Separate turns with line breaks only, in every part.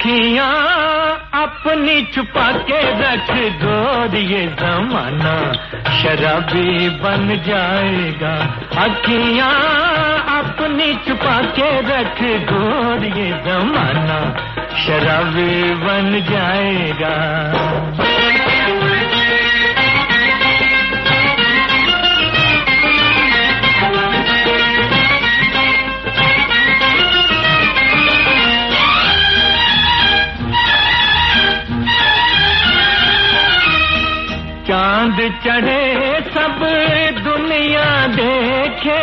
अखियां अपनी छुपा के रख गोर, ये जमाना शराबी बन जाएगा। अखियां अपनी छुपा के रख गोर, ये जमाना शराबी बन जाएगा। चांद चढ़े सब दुनिया देखे,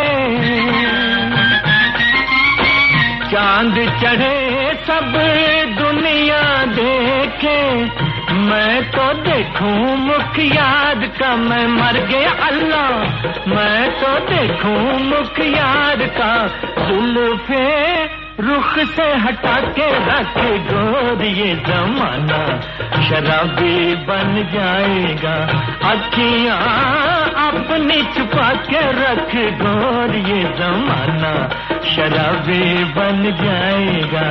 चांद चढ़े सब दुनिया देखे, मैं तो देखूं मुख याद का, मैं मर गया अल्लाह। मैं तो देखूं मुख याद का, जुल्फे रुख से हटा के रख गोर, ये जमाना शराबी बन जाएगा। अखियां अपनी छुपा के रख गोर, ये जमाना शराबी बन जाएगा।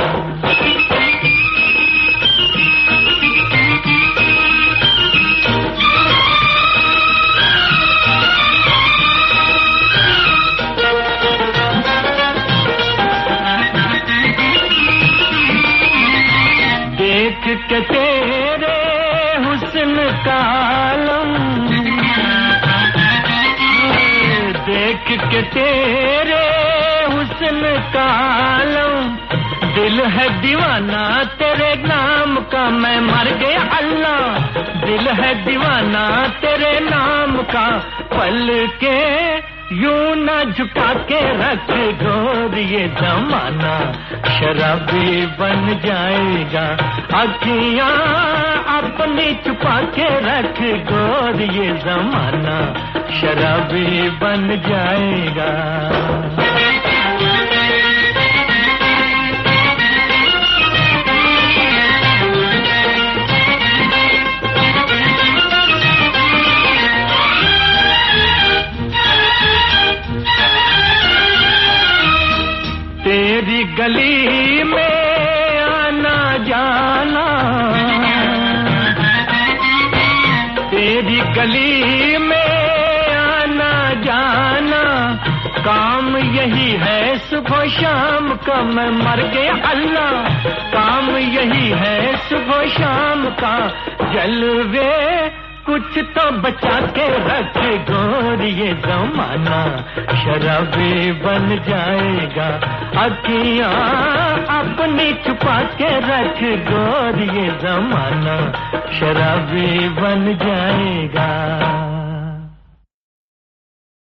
देख के तेरे हुस्न का आलम, देख के तेरे हुस्न का आलम, दिल है दीवाना तेरे नाम का, मैं मर गया अल्लाह। दिल है दीवाना तेरे नाम का, पल के यूं न झुका के रख गोर, ये जमाना शराबी बन जाएगा। अखियां अपनी छुपा के रख गोर, ये जमाना शराबी बन जाएगा। तेरी गली में आना जाना, तेरी गली में आना जाना, काम यही है सुबह शाम का, मैं मर गया अल्लाह। काम यही है सुबह शाम का, जलवे कुछ तो बचा के रख गोर, ये जमाना शराबी बन जाएगा। अखियां अपनी छुपा के रख गोर, ये जमाना शराबी बन जाएगा।